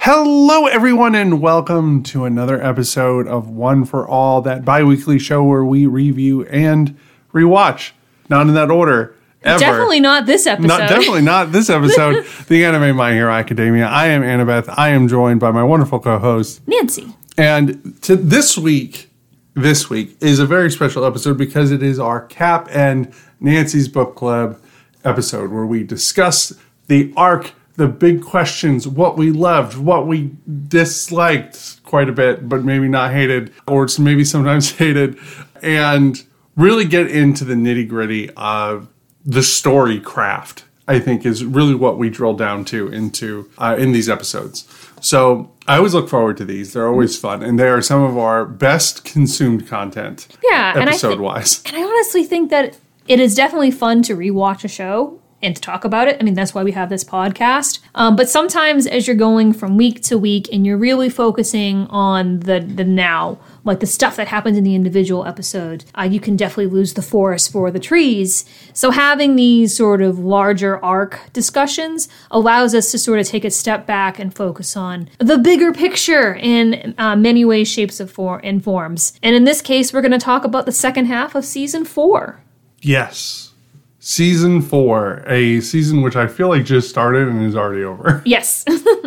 Hello, everyone, and welcome to another episode of One for All, that bi-weekly show where we review and rewatch, not in that order, ever. Definitely not this episode. Definitely not this episode. The Anime My Hero Academia. I am Annabeth. I am joined by my wonderful co-host, Nancy. And this week is a very special episode because it is our Cap and Nancy's Book Club episode where we discuss the arc, the big questions, what we loved, what we disliked quite a bit, but maybe not hated, or maybe sometimes hated, and really get into the nitty-gritty of the story craft, I think, is really what we drill down to into in these episodes. So I always look forward to these. They're always fun, and they are some of our best consumed content, episode-wise. And I honestly think that it is definitely fun to rewatch a show and to talk about it. I mean, that's why we have this podcast. But sometimes as you're going from week to week and you're really focusing on the now, like the stuff that happens in the individual episode, you can definitely lose the forest for the trees. So having these sort of larger arc discussions allows us to sort of take a step back and focus on the bigger picture in many ways, shapes, and forms. And in this case, we're going to talk about the second half of season 4. Yes. Season 4, a season which I feel like just started and is already over. Yes.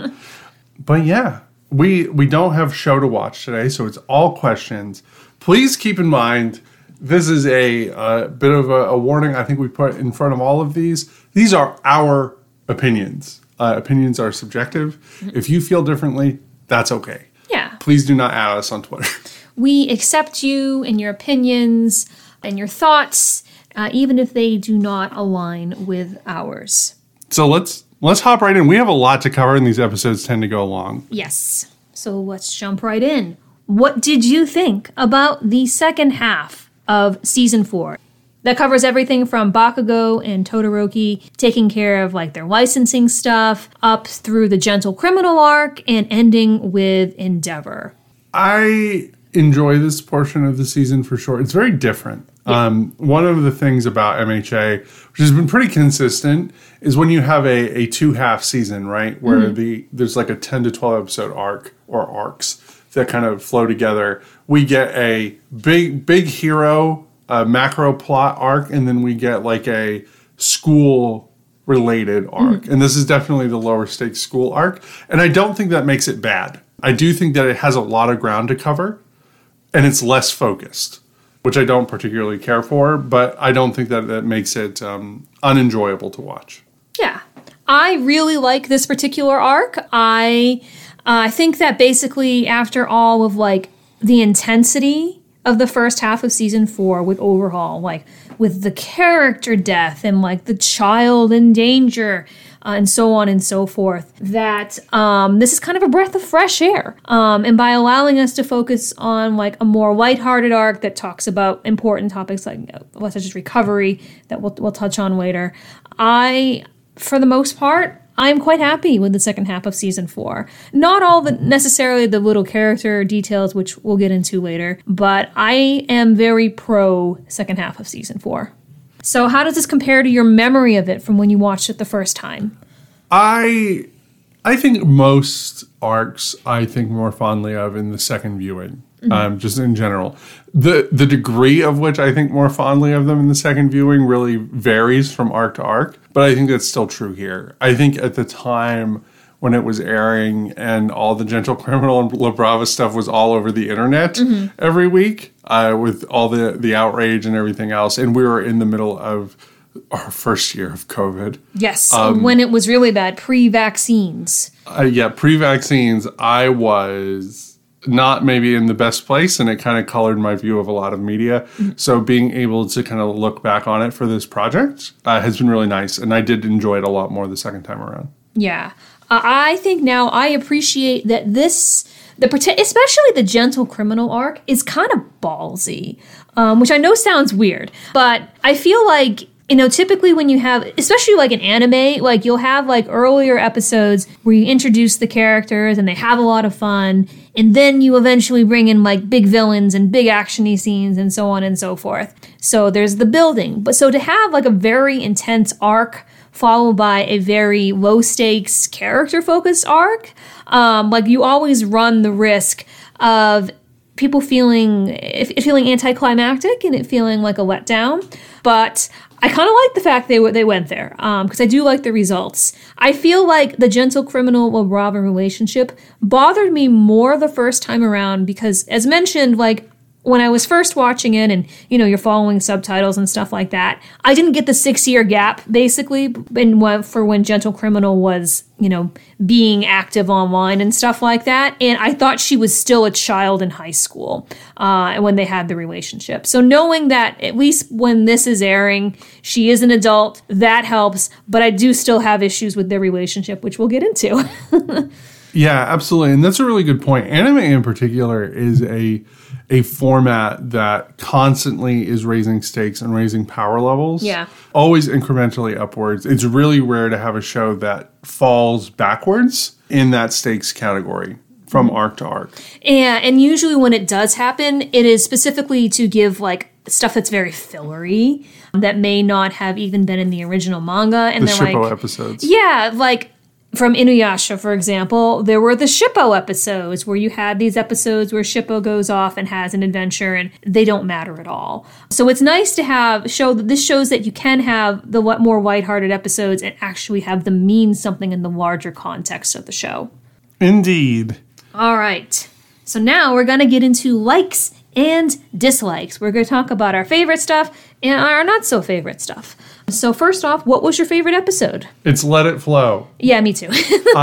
But yeah, we don't have show to watch today, so it's all questions. Please keep in mind, this is a bit of a warning I think we put in front of all of these. These are our opinions. Opinions are subjective. Mm-hmm. If you feel differently, that's okay. Yeah. Please do not add us on Twitter. We accept you and your opinions and your thoughts, even if they do not align with ours. So let's hop right in. We have a lot to cover, and these episodes tend to go long. Yes. So let's jump right in. What did you think about the second half of season 4? That covers everything from Bakugo and Todoroki taking care of like their licensing stuff, up through the Gentle Criminal arc, and ending with Endeavor. I enjoy this portion of the season for sure. It's very different. Yeah. One of the things about MHA, which has been pretty consistent, is when you have a 2-half season, right? Where there's like a 10 to 12 episode arc or arcs that kind of flow together. We get a big hero, macro plot arc, and then we get like a school related arc. And this is definitely the lower stakes school arc. And I don't think that makes it bad. I do think that it has a lot of ground to cover and it's less focused, which I don't particularly care for, but I don't think that makes it unenjoyable to watch. Yeah. I really like this particular arc. I think that basically after all of like the intensity of the first half of season 4 with Overhaul, like with the character death and like the child in danger, and so on and so forth, that this is kind of a breath of fresh air. And by allowing us to focus on like a more lighthearted arc that talks about important topics like such as recovery that we'll touch on later, for the most part, I'm quite happy with the second half of season 4. Not all necessarily the little character details, which we'll get into later, but I am very pro second half of season 4. So how does this compare to your memory of it from when you watched it the first time? I think most arcs I think more fondly of in the second viewing, just in general. The degree of which I think more fondly of them in the second viewing really varies from arc to arc, but I think that's still true here. I think at the time when it was airing and all the Gentle Criminal and La Brava stuff was all over the internet every week with all the outrage and everything else. And we were in the middle of our first year of COVID. Yes, when it was really bad, pre-vaccines. Pre-vaccines, I was not maybe in the best place, and it kind of colored my view of a lot of media. So being able to kind of look back on it for this project has been really nice, and I did enjoy it a lot more the second time around. Yeah. I think now I appreciate that especially the Gentle Criminal arc, is kind of ballsy, which I know sounds weird, but I feel like, typically when you have, especially like an anime, like you'll have like earlier episodes where you introduce the characters and they have a lot of fun, and then you eventually bring in like big villains and big actiony scenes and so on and so forth. So there's the building. But so to have like a very intense arc followed by a very low stakes character focused arc. Like you always run the risk of people feeling anticlimactic and it feeling like a letdown. But I kind of like the fact they went there because I do like the results. I feel like the Gentle Criminal LeBron relationship bothered me more the first time around because, as mentioned, like when I was first watching it and, you know, you're following subtitles and stuff like that, I didn't get the 6-year gap, basically, for when Gentle Criminal was, you know, being active online and stuff like that. And I thought she was still a child in high school when they had the relationship. So knowing that, at least when this is airing, she is an adult, that helps. But I do still have issues with their relationship, which we'll get into. Yeah, absolutely. And that's a really good point. Anime in particular is a format that constantly is raising stakes and raising power levels. Yeah. Always incrementally upwards. It's really rare to have a show that falls backwards in that stakes category from arc to arc. Yeah, and usually when it does happen, it is specifically to give like stuff that's very fillery that may not have even been in the original manga. And The they're Shippo like, episodes. yeah, like from Inuyasha, for example, there were the Shippo episodes where you had these episodes where Shippo goes off and has an adventure and they don't matter at all. So it's nice to this shows that you can have the more lighthearted episodes and actually have them mean something in the larger context of the show. Indeed. All right. So now we're going to get into likes and dislikes. We're going to talk about our favorite stuff and our not so favorite stuff. So first off, what was your favorite episode? It's Let It Flow. Yeah, me too.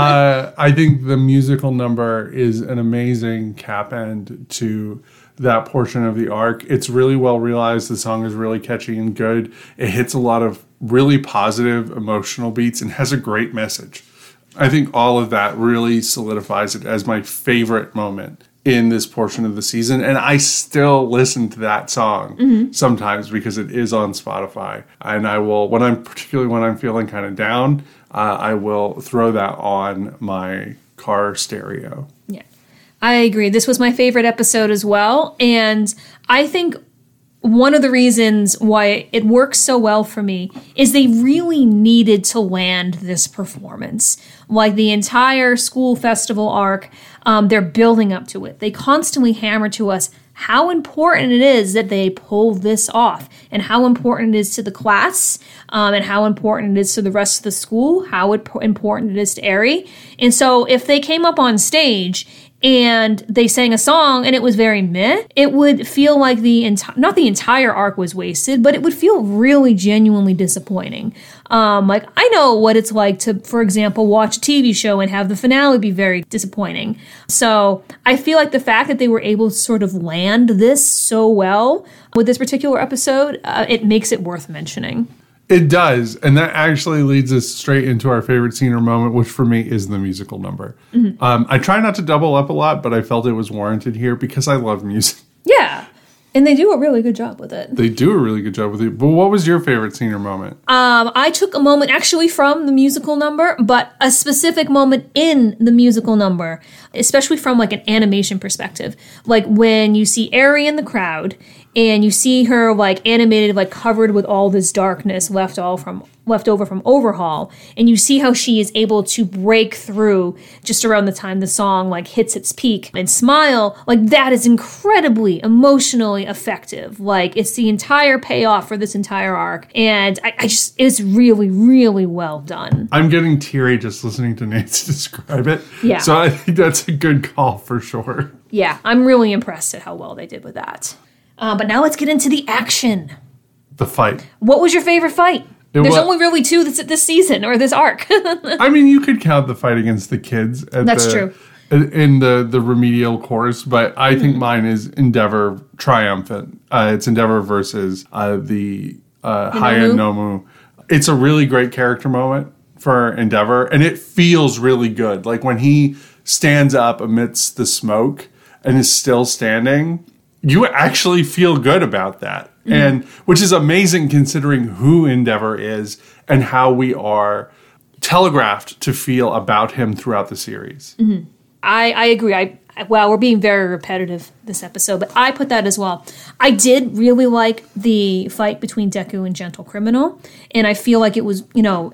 I think the musical number is an amazing cap end to that portion of the arc. It's really well realized. The song is really catchy and good. It hits a lot of really positive emotional beats and has a great message. I think all of that really solidifies it as my favorite moment in this portion of the season. And I still listen to that song sometimes because it is on Spotify. And I will, particularly when I'm feeling kind of down, I will throw that on my car stereo. Yeah, I agree. This was my favorite episode as well. And I think one of the reasons why it works so well for me is they really needed to land this performance. Like the entire school festival arc, they're building up to it. They constantly hammer to us how important it is that they pull this off and how important it is to the class and how important it is to the rest of the school, how important it is to Eri. And so if they came up on stage and they sang a song and it was very meh, it would feel like not the entire arc was wasted, but it would feel really genuinely disappointing. Like I know what it's like to, for example, watch a TV show and have the finale be very disappointing. So I feel like the fact that they were able to sort of land this so well with this particular episode, it makes it worth mentioning. It does. And that actually leads us straight into our favorite scene or moment, which for me is the musical number. Mm-hmm. I try not to double up a lot, but I felt it was warranted here because I love music. Yeah. And they do a really good job with it. They do a really good job with it. But what was your favorite scene or moment? I took a moment actually from the musical number, but a specific moment in the musical number, especially from like an animation perspective. Like when you see Eri in the crowd and you see her like animated, like covered with all this darkness left over from Overhaul, and you see how she is able to break through just around the time the song like hits its peak and smile, like that is incredibly emotionally effective. Like it's the entire payoff for this entire arc, and I just, it's really, really well done. I'm getting teary just listening to Nancy describe it. Yeah. So I think that's a good call for sure. Yeah, I'm really impressed at how well they did with that. But now let's get into the action. The fight. What was your favorite fight? There's only really two this season, or this arc. I mean, you could count the fight against the kids. That's true. In the remedial course, but I think mine is Endeavor triumphant. It's Endeavor versus the Haya Nomu. It's a really great character moment for Endeavor, and it feels really good. Like when he stands up amidst the smoke and is still standing, you actually feel good about that. Mm-hmm. And which is amazing considering who Endeavor is and how we are telegraphed to feel about him throughout the series. Mm-hmm. I agree. We're being very repetitive this episode, but I put that as well. I did really like the fight between Deku and Gentle Criminal, and I feel like it was,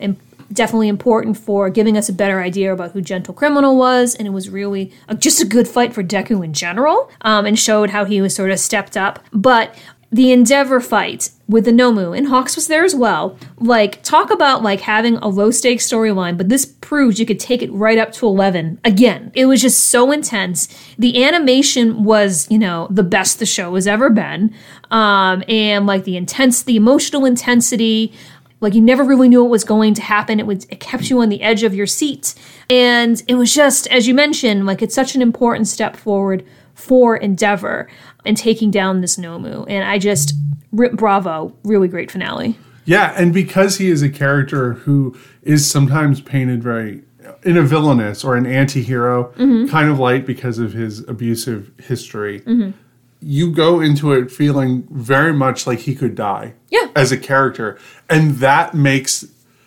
definitely important for giving us a better idea about who Gentle Criminal was, and it was really just a good fight for Deku in general, and showed how he was sort of stepped up. But the Endeavor fight with the Nomu, and Hawks was there as well. Like, talk about like having a low stakes storyline, but this proves you could take it right up to 11 again. It was just so intense. The animation was, the best the show has ever been. And like the emotional intensity, like you never really knew what was going to happen. It kept you on the edge of your seat. And it was just, as you mentioned, like it's such an important step forward for Endeavor and taking down this Nomu. And bravo, really great finale. Yeah, and because he is a character who is sometimes painted very in a villainous or an anti-hero kind of light because of his abusive history, you go into it feeling very much like he could die as a character. And that makes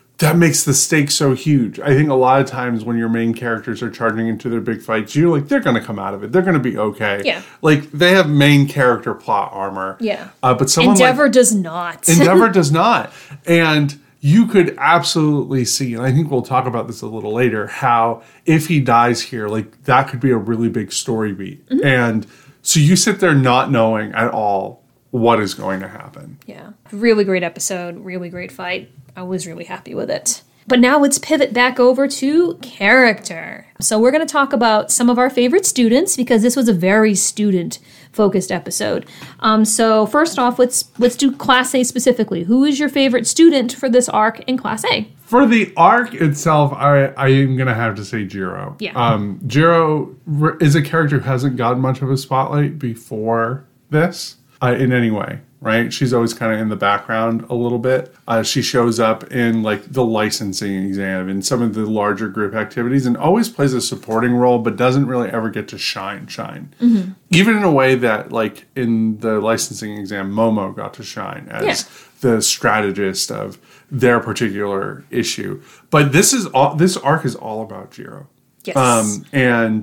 the stakes so huge. I think a lot of times when your main characters are charging into their big fights, you're like, they're going to come out of it. They're going to be okay. Yeah. Like, they have main character plot armor. Yeah. But someone Endeavor does not. Endeavor does not. And you could absolutely see, and I think we'll talk about this a little later, how if he dies here, like, that could be a really big story beat. And so you sit there not knowing at all what is going to happen. Yeah. Really great episode. Really great fight. I was really happy with it. But now let's pivot back over to character. So we're going to talk about some of our favorite students because this was a very student-focused episode. So first off, let's do Class A specifically. Who is your favorite student for this arc in Class A? For the arc itself, I am going to have to say Jiro. Yeah. Jiro is a character who hasn't gotten much of a spotlight before this in any way. Right? She's always kind of in the background a little bit. She shows up in like the licensing exam and some of the larger group activities and always plays a supporting role, but doesn't really ever get to shine. Even in a way that like in the licensing exam, Momo got to shine as the strategist of their particular issue. But this arc is all about Jiro. Yes. And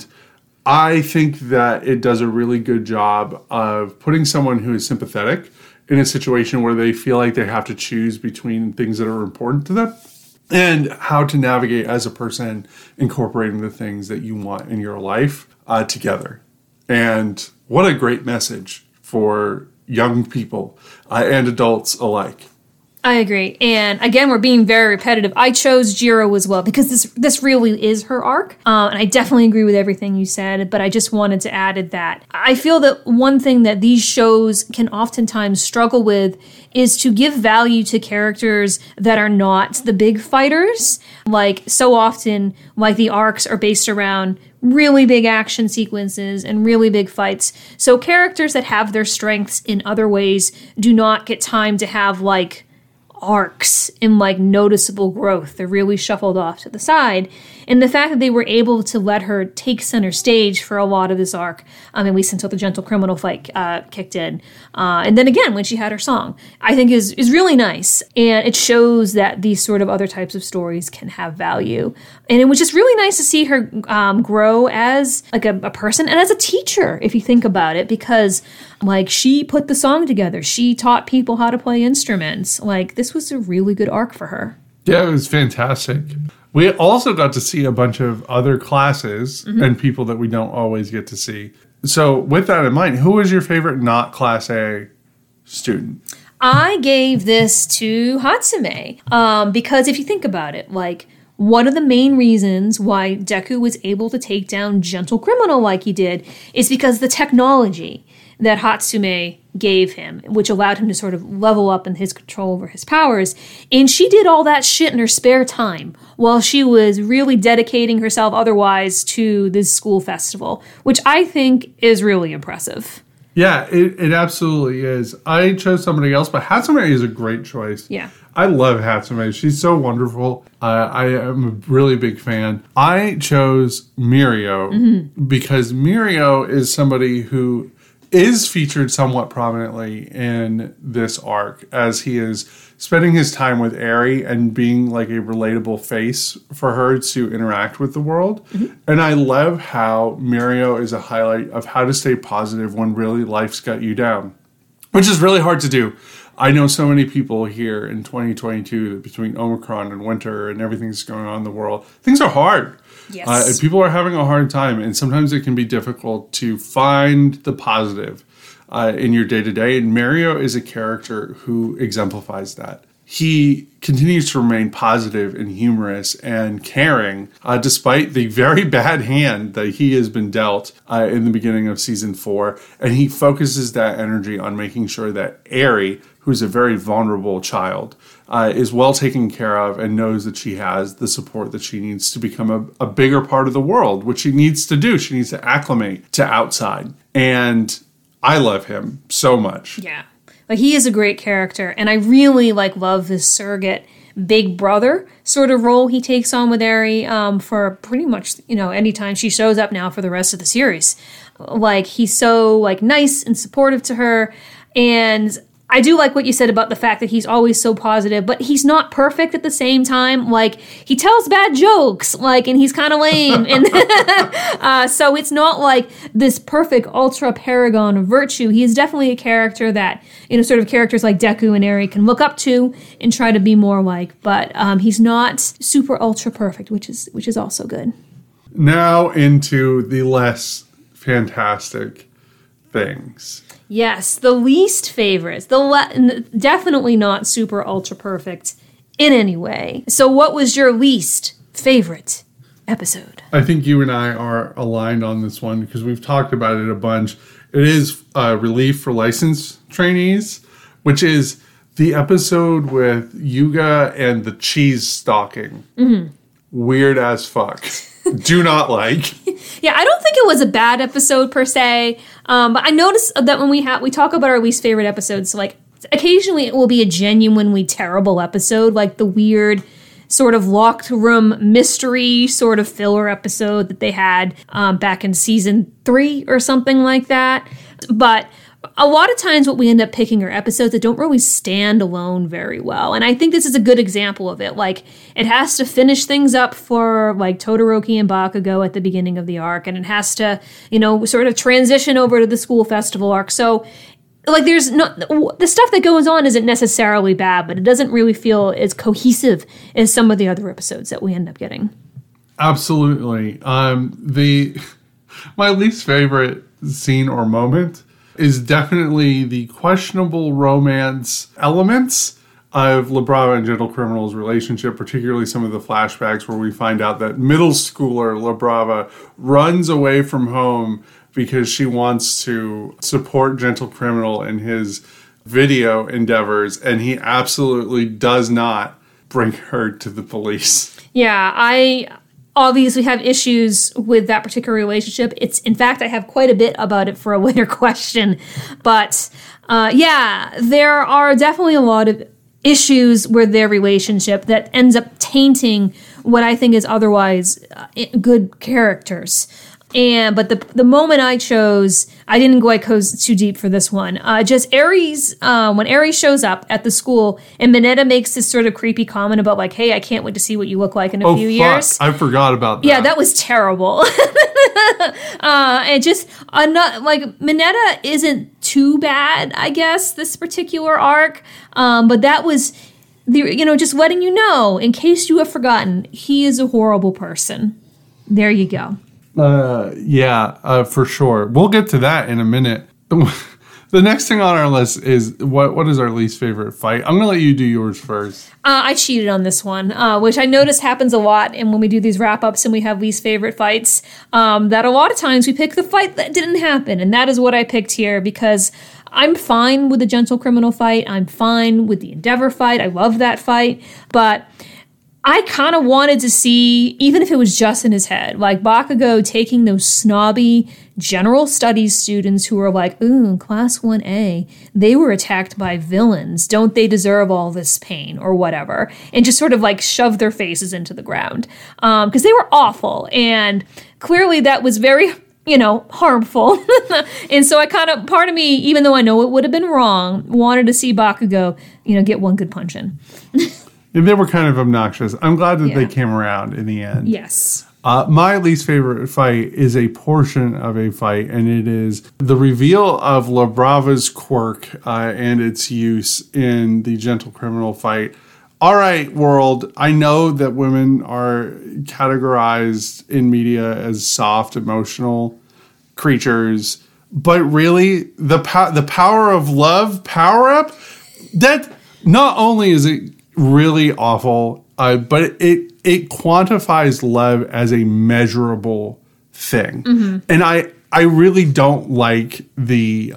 I think that it does a really good job of putting someone who is sympathetic in a situation where they feel like they have to choose between things that are important to them and how to navigate as a person incorporating the things that you want in your life together. And what a great message for young people and adults alike. I agree. And again, we're being very repetitive. I chose Jiro as well because this really is her arc. And I definitely agree with everything you said, but I just wanted to add that I feel that one thing that these shows can oftentimes struggle with is to give value to characters that are not the big fighters. Like so often, like the arcs are based around really big action sequences and really big fights. So characters that have their strengths in other ways do not get time to have like arcs and like noticeable growth. They're really shuffled off to the side. And the fact that they were able to let her take center stage for a lot of this arc, at least until the Gentle Criminal fight kicked in. And then again, when she had her song, I think is really nice. And it shows that these sort of other types of stories can have value. And it was just really nice to see her grow as like a person and as a teacher, if you think about it, because like she put the song together. She taught people how to play instruments. Like this was a really good arc for her. Yeah, it was fantastic. We also got to see a bunch of other classes and people that we don't always get to see. So with that in mind, who was your favorite not Class A student? I gave this to Hatsume because if you think about it, like one of the main reasons why Deku was able to take down Gentle Criminal like he did is because the technology that Hatsume gave him, which allowed him to sort of level up in his control over his powers. And she did all that shit in her spare time while she was really dedicating herself otherwise to this school festival, which I think is really impressive. Yeah, it absolutely is. I chose somebody else, but Hatsume is a great choice. Yeah. I love Hatsume. She's so wonderful. I am a really big fan. I chose Mirio because Mirio is somebody who is featured somewhat prominently in this arc as he is spending his time with Eri and being like a relatable face for her to interact with the world. And I love how Mirio is a highlight of how to stay positive when really life's got you down, which is really hard to do. I know so many people here in 2022 that between Omicron and winter and everything that's going on in the world, things are hard. Yes. And people are having a hard time, and sometimes it can be difficult to find the positive in your day-to-day. And Mario is a character who exemplifies that. He continues to remain positive and humorous and caring, despite the very bad hand that he has been dealt in the beginning of season 4. And he focuses that energy on making sure that Aerie, who's a very vulnerable child, is well taken care of and knows that she has the support that she needs to become a bigger part of the world, which she needs to do. She needs to acclimate to outside. And I love him so much. Yeah. Like, he is a great character, and I really love this surrogate big brother sort of role he takes on with Aerie for pretty much, anytime she shows up now for the rest of the series. He's so nice and supportive to her, and I do like what you said about the fact that he's always so positive, but he's not perfect at the same time. He tells bad jokes, and he's kind of lame. And so it's not this perfect ultra paragon of virtue. He is definitely a character that, sort of characters like Deku and Aerie can look up to and try to be more like, but he's not super ultra perfect, which is also good. Now into the less fantastic things. Yes, the least favorites. Definitely not super ultra perfect in any way. So what was your least favorite episode? I think you and I are aligned on this one because we've talked about it a bunch. It is Relief for License Trainees, which is the episode with Yuga and the cheese stalking. Mm-hmm. Weird as fuck. Do not like. Yeah, I don't think it was a bad episode per se, but I noticed that when we talk about our least favorite episodes, occasionally it will be a genuinely terrible episode, like the weird sort of locked room mystery sort of filler episode that they had back in season 3 or something like that. But a lot of times what we end up picking are episodes that don't really stand alone very well. And I think this is a good example of it. It has to finish things up for Todoroki and Bakugo at the beginning of the arc. And it has to, sort of transition over to the school festival arc. So there's the stuff that goes on isn't necessarily bad, but it doesn't really feel as cohesive as some of the other episodes that we end up getting. Absolutely. My least favorite scene or moment is definitely the questionable romance elements of La Brava and Gentle Criminal's relationship, particularly some of the flashbacks where we find out that middle schooler La Brava runs away from home because she wants to support Gentle Criminal in his video endeavors, and he absolutely does not bring her to the police. Yeah, I obviously have issues with that particular relationship. In fact, I have quite a bit about it for a later question. But there are definitely a lot of issues with their relationship that ends up tainting what I think is otherwise good characters. But the moment I chose, I didn't go too deep for this one. Just Aries, when Aries shows up at the school and Mineta makes this sort of creepy comment about hey, I can't wait to see what you look like in a few years. I forgot about that. Yeah, that was terrible. And just Mineta isn't too bad, I guess, this particular arc. But that was just letting you know, in case you have forgotten, he is a horrible person. There you go. For sure. We'll get to that in a minute. The next thing on our list is what is our least favorite fight? I'm going to let you do yours first. I cheated on this one, which I notice happens a lot. And when we do these wrap-ups and we have least favorite fights, that a lot of times we pick the fight that didn't happen. And that is what I picked here because I'm fine with the Gentle Criminal fight. I'm fine with the Endeavor fight. I love that fight. But I kind of wanted to see, even if it was just in his head, Bakugo taking those snobby general studies students who were ooh, class 1A, they were attacked by villains. Don't they deserve all this pain or whatever? And just sort of shove their faces into the ground. Because they were awful. And clearly that was very, harmful. And so I part of me, even though I know it would have been wrong, wanted to see Bakugo, get one good punch in. They were kind of obnoxious. I'm glad that they came around in the end. Yes. My least favorite fight is a portion of a fight, and it is the reveal of La Brava's quirk and its use in the Gentle Criminal fight. All right, world, I know that women are categorized in media as soft, emotional creatures, but really, the power of love power-up, that not only is it really awful, but it quantifies love as a measurable thing. Mm-hmm. And I really don't like the,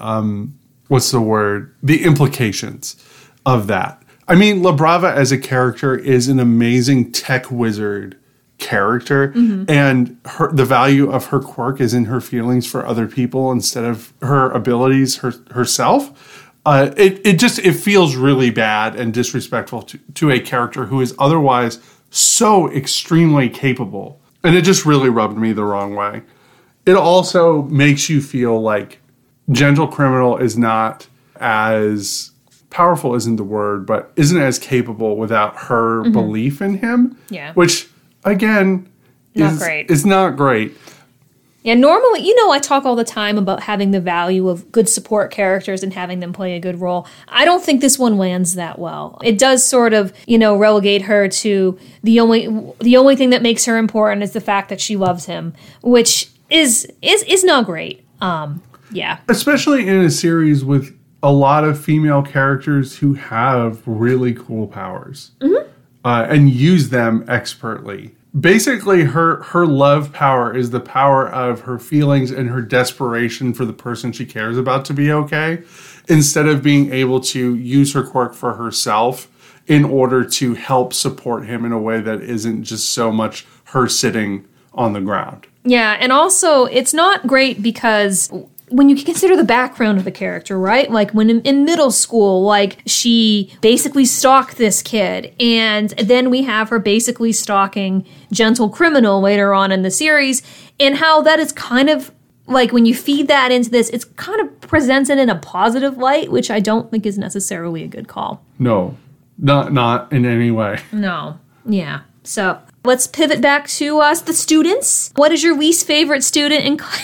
the implications of that. I mean, La Brava as a character is an amazing tech wizard character, and the value of her quirk is in her feelings for other people instead of her abilities herself. It feels really bad and disrespectful to a character who is otherwise so extremely capable, and it just really rubbed me the wrong way. It also makes you feel like Gentle Criminal is not as powerful, isn't the word, but isn't as capable without her belief in him. Yeah. Which, again, is not great. Yeah, normally, I talk all the time about having the value of good support characters and having them play a good role. I don't think this one lands that well. It does sort of, relegate her to the only thing that makes her important is the fact that she loves him, which is not great. Yeah. Especially in a series with a lot of female characters who have really cool powers and use them expertly. Basically, her love power is the power of her feelings and her desperation for the person she cares about to be okay, instead of being able to use her quirk for herself in order to help support him in a way that isn't just so much her sitting on the ground. Yeah, and also, it's not great because when you consider the background of the character, right? Like when in middle school, like she basically stalked this kid, and then we have her basically stalking Gentle Criminal later on in the series, and how that is kind of like when you feed that into this, it's kind of presents it in a positive light, which I don't think is necessarily a good call. No, not in any way. No. Yeah. So let's pivot back to us, the students. What is your least favorite student in class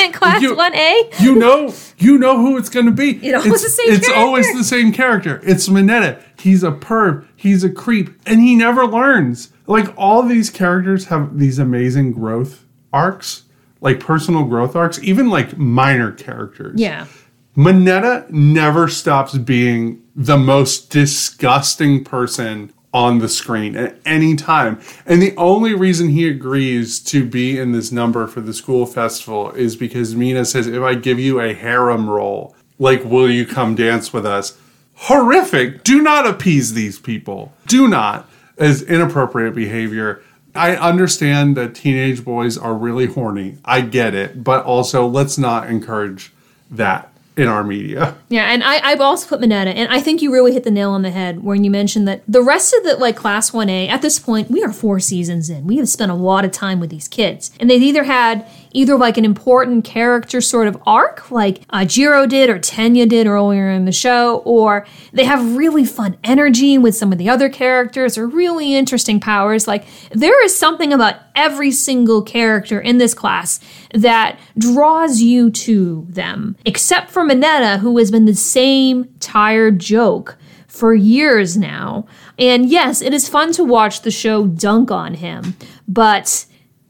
1A? You know who it's going to be. It's always the same character. It's Mineta. He's a perv. He's a creep. And he never learns. Like, all these characters have these amazing growth arcs. Like, personal growth arcs. Even, like, minor characters. Yeah. Mineta never stops being the most disgusting person on the screen at any time. And the only reason he agrees to be in this number for the school festival is because Mina says, if I give you a harem role, like, will you come dance with us? Horrific. Do not appease these people. Do not. As inappropriate behavior. I understand that teenage boys are really horny. I get it. But also, let's not encourage that in our media. Yeah, and I've also put Mineta, and I think you really hit the nail on the head when you mentioned that the rest of the, like, Class 1A, at this point, we are 4 seasons in. We have spent a lot of time with these kids. And they've either had like an important character sort of arc, like Jiro did or Tenya did earlier in the show, or they have really fun energy with some of the other characters, or really interesting powers. Like, there is something about every single character in this class that draws you to them, except for Mineta, who has been the same tired joke for years now. And yes, it is fun to watch the show dunk on him, but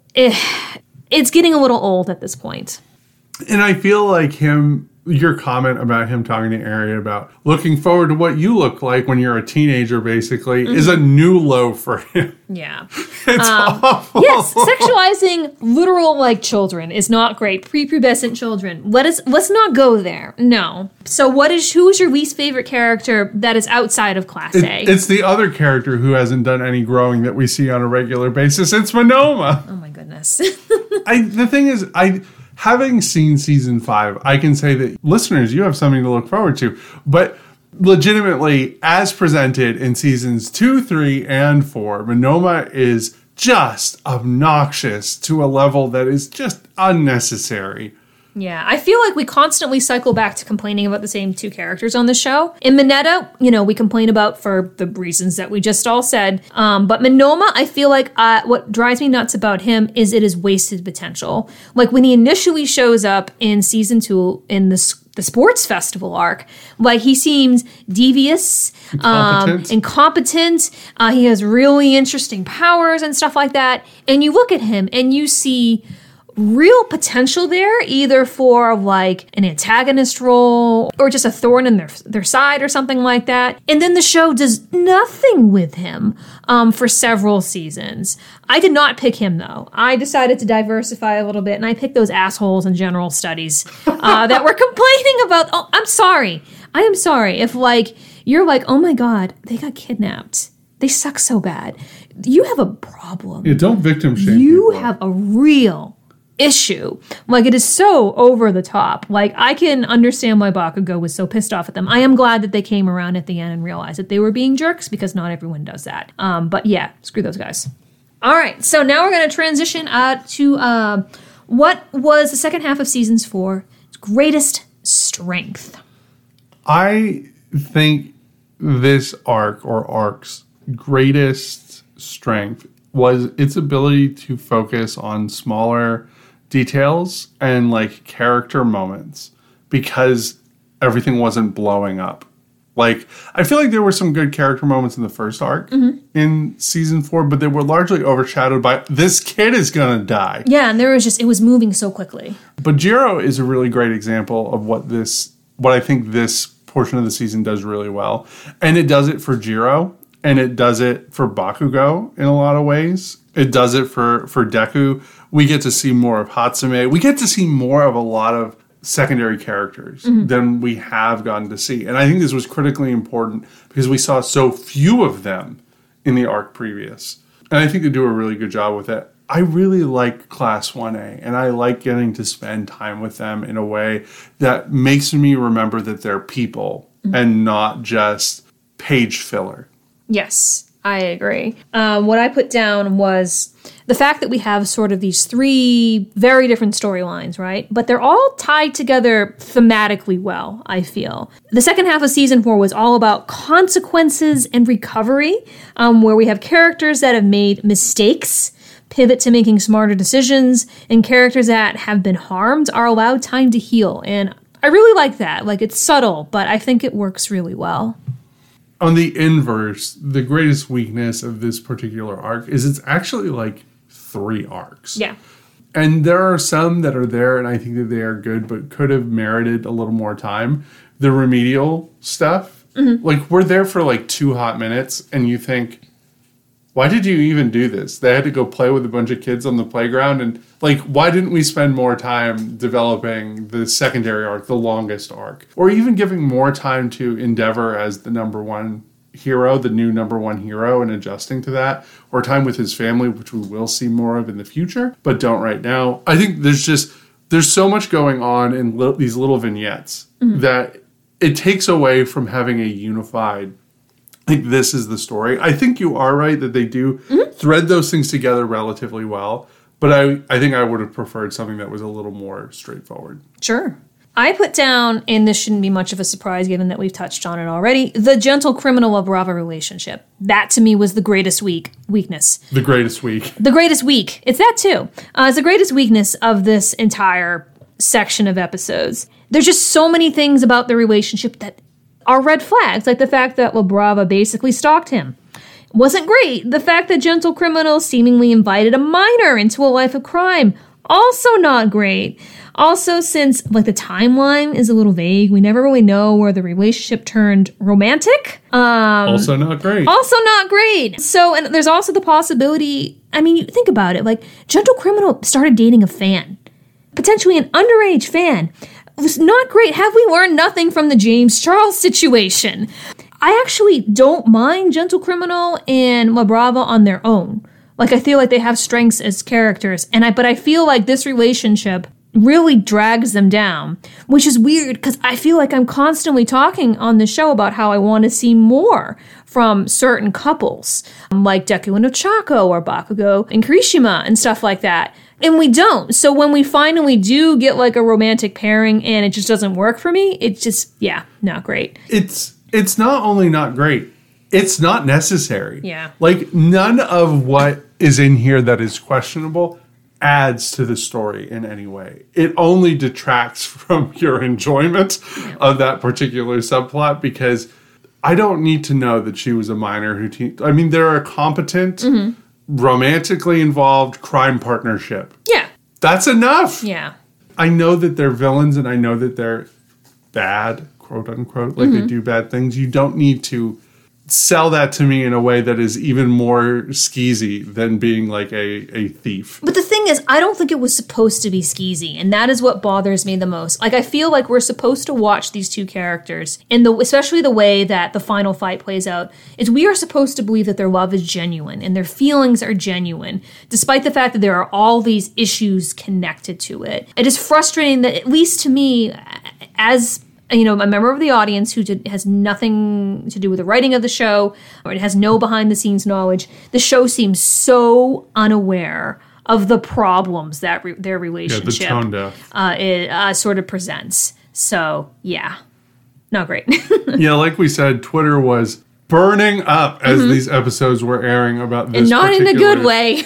it's getting a little old at this point. And I feel like your comment about him talking to Ari about looking forward to what you look like when you're a teenager, basically, is a new low for him. Yeah. It's awful. Yes, sexualizing literal, like, children is not great. Prepubescent children. Let's not go there. No. So who's your least favorite character that is outside of Class A? It's the other character who hasn't done any growing that we see on a regular basis. It's Monoma. Oh my goodness. The thing is, having seen season 5, I can say that, listeners, you have something to look forward to. But legitimately, as presented in seasons 2, 3, and 4, Monoma is just obnoxious to a level that is just unnecessary. Yeah, I feel like we constantly cycle back to complaining about the same two characters on the show. In Mineta, we complain about for the reasons that we just all said. But Monoma, I feel like what drives me nuts about him is it is wasted potential. Like when he initially shows up in season 2 in the sports festival arc, like he seems devious, incompetent. He has really interesting powers and stuff like that. And you look at him and you see real potential there, either for like an antagonist role or just a thorn in their side or something like that. And then the show does nothing with him for several seasons. I did not pick him though. I decided to diversify a little bit, and I picked those assholes in general studies that were complaining about. Oh, I'm sorry. I am sorry if you're like, oh my God, they got kidnapped. They suck so bad. You have a problem. Yeah, don't victim shame. You have a real issue. Like, it is so over the top. Like, I can understand why Bakugo was so pissed off at them. I am glad that they came around at the end and realized that they were being jerks, because not everyone does that. But yeah, screw those guys. All right, so now we're going to transition to what was the second half of seasons 4's greatest strength. I think this arc or arc's greatest strength was its ability to focus on smaller details and like character moments, because everything wasn't blowing up. Like, I feel like there were some good character moments in the first arc in season 4, but they were largely overshadowed by this kid is gonna die. Yeah, and it was moving so quickly. But Jiro is a really great example of what I think this portion of the season does really well. And it does it for Jiro, and it does it for Bakugo in a lot of ways. It does it for Deku. We get to see more of Hatsume. We get to see more of a lot of secondary characters than we have gotten to see. And I think this was critically important because we saw so few of them in the arc previous. And I think they do a really good job with it. I really like Class 1A, and I like getting to spend time with them in a way that makes me remember that they're people and not just page filler. Yes, I agree. What I put down was the fact that we have sort of these 3 very different storylines, right? But they're all tied together thematically well, I feel. The second half of season 4 was all about consequences and recovery, where we have characters that have made mistakes pivot to making smarter decisions, and characters that have been harmed are allowed time to heal. And I really like that. Like, it's subtle, but I think it works really well. On the inverse, the greatest weakness of this particular arc is it's actually like 3 arcs. Yeah. And there are some that are there, and I think that they are good, but could have merited a little more time. The remedial stuff, like, we're there for like 2 hot minutes, and you think, why did you even do this? They had to go play with a bunch of kids on the playground, and like, why didn't we spend more time developing the secondary arc, the longest arc? Or even giving more time to Endeavor as the number 1 hero, the new number 1 hero, and adjusting to that, or time with his family, which we will see more of in the future, but don't right now. I think there's so much going on in these little vignettes that it takes away from having a unified, like, this is the story. I think you are right that they do thread those things together relatively well, but I think I would have preferred something that was a little more straightforward. Sure. I put down, and this shouldn't be much of a surprise given that we've touched on it already, the gentle criminal of Brava relationship. That to me was the greatest weakness. The greatest weak. The greatest weak. It's that too. It's the greatest weakness of this entire section of episodes. There's just so many things about the relationship that are red flags, like the fact that La Brava basically stalked him. Wasn't great. The fact that Gentle Criminal seemingly invited a minor into a life of crime. Also not great. Also, since like the timeline is a little vague, we never really know where the relationship turned romantic. Also not great. Also not great. So, and there's also the possibility, I mean, you think about it, like Gentle Criminal started dating a fan. Potentially an underage fan. It was not great. Have we learned nothing from the James Charles situation? I actually don't mind Gentle Criminal and La Brava on their own. Like, I feel like they have strengths as characters, but I feel like this relationship really drags them down, which is weird because I feel like I'm constantly talking on the show about how I want to see more from certain couples, like Deku and Ochako or Bakugo and Kirishima and stuff like that. And we don't. So when we finally do get like a romantic pairing and it just doesn't work for me, it's just, not great. It's not only not great, it's not necessary. Yeah. Like, none of what is in here that is questionable adds to the story in any way. It only detracts from your enjoyment of that particular subplot, because I don't need to know that she was a minor who... I mean, they're a competent, romantically involved crime partnership. Yeah. That's enough. Yeah. I know that they're villains and I know that they're bad, quote unquote, like they do bad things. You don't need to sell that to me in a way that is even more skeezy than being like a thief. But the thing is, I don't think it was supposed to be skeezy, and that is what bothers me the most. Like, I feel like we're supposed to watch these two characters, and especially the way that the final fight plays out, is we are supposed to believe that their love is genuine, and their feelings are genuine, despite the fact that there are all these issues connected to it. It is frustrating that, at least to me, as a member of the audience who has nothing to do with the writing of the show, or it has no behind-the-scenes knowledge, the show seems so unaware of the problems that their relationship sort of presents. So, not great. Like we said, Twitter was burning up as these episodes were airing about this. And not in a good way.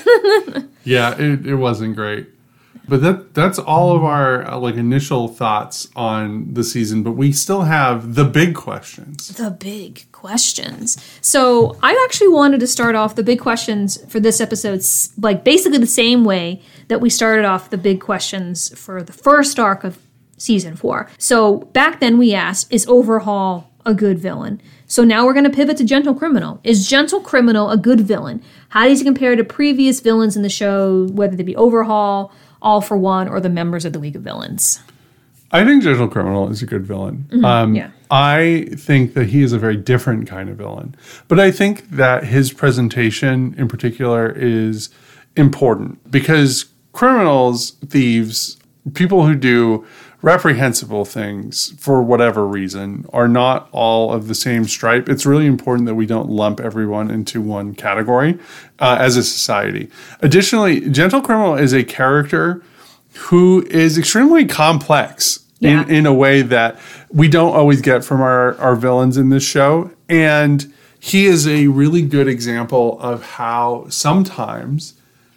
It wasn't great. But that's all of our initial thoughts on the season. But we still have the big questions. The big questions. So I actually wanted to start off the big questions for this episode, like basically the same way that we started off the big questions for the first arc of season 4. So back then we asked, is Overhaul a good villain? So now we're going to pivot to Gentle Criminal. Is Gentle Criminal a good villain? How does he compare to previous villains in the show, whether they be Overhaul, All for One, or the members of the League of Villains? I think Gentle Criminal is a good villain. I think that he is a very different kind of villain. But I think that his presentation in particular is important, because criminals, thieves, people who do reprehensible things for whatever reason are not all of the same stripe. It's really important that we don't lump everyone into one category as a society. Additionally, Gentle Criminal is a character who is extremely complex in a way that we don't always get from our villains in this show. And he is a really good example of how sometimes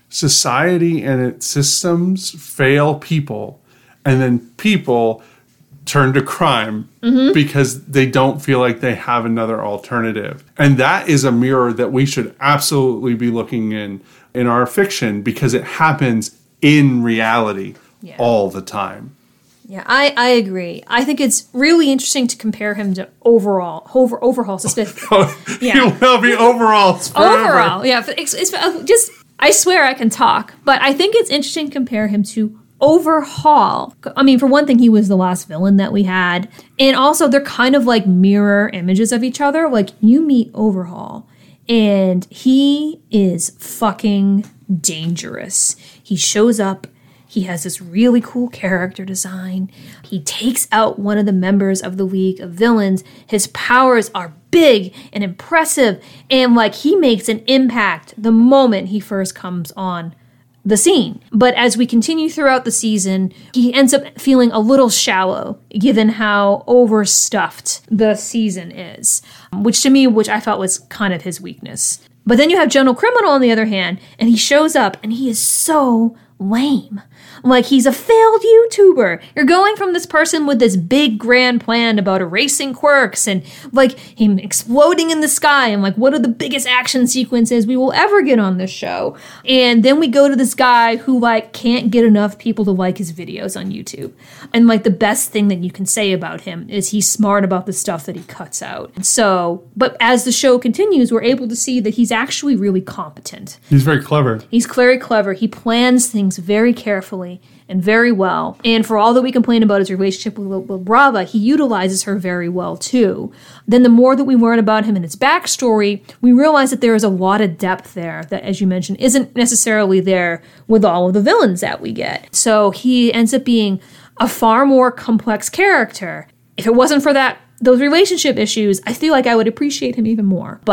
society and its systems fail people, and then people turn to crime because they don't feel like they have another alternative. And that is a mirror that we should absolutely be looking in our fiction, because it happens in reality all the time. Yeah, I agree. I think it's really interesting to compare him to Overhaul specifically. You will be Overalls forever. Overall, yeah. It's I swear I can talk, but I think it's interesting to compare him to Overhaul. I mean, for one thing, he was the last villain that we had. And also, they're kind of like mirror images of each other. Like, you meet Overhaul, and he is fucking dangerous. He shows up. He has this really cool character design. He takes out one of the members of the League of Villains. His powers are big and impressive. And, he makes an impact the moment he first comes on the scene. But as we continue throughout the season, he ends up feeling a little shallow, given how overstuffed the season is, which I felt was kind of his weakness. But then you have Gentle Criminal on the other hand, and he shows up and he is so lame. Like, he's a failed YouTuber. You're going from this person with this big grand plan about erasing quirks and him exploding in the sky and what are the biggest action sequences we will ever get on this show. And then we go to this guy who can't get enough people to like his videos on YouTube. And the best thing that you can say about him is he's smart about the stuff that he cuts out. So, but as the show continues, we're able to see that he's actually really competent. He's very clever. He's very clever. He plans things very carefully and very well. And for all that we complain about his relationship with Brava, he utilizes her very well too. Then the more that we learn about him and his backstory, we realize that there is a lot of depth there that, as you mentioned, isn't necessarily there with all of the villains that we get. So he ends up being a far more complex character. If it wasn't for those relationship issues, I feel like I would appreciate him even more. But